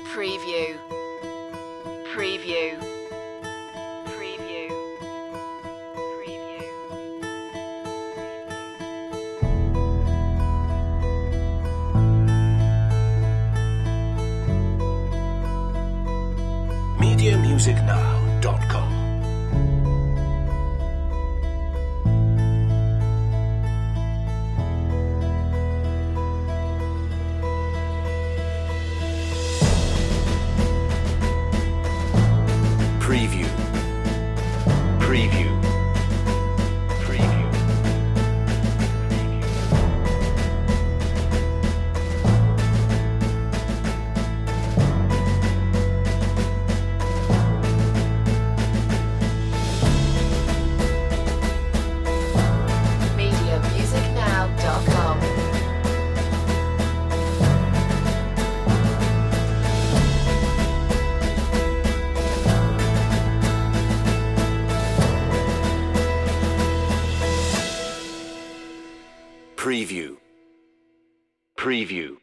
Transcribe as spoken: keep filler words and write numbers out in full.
Preview. Preview. Preview. Preview. media music now dot com Preview. Preview. Preview. media music now dot com. Preview. Preview.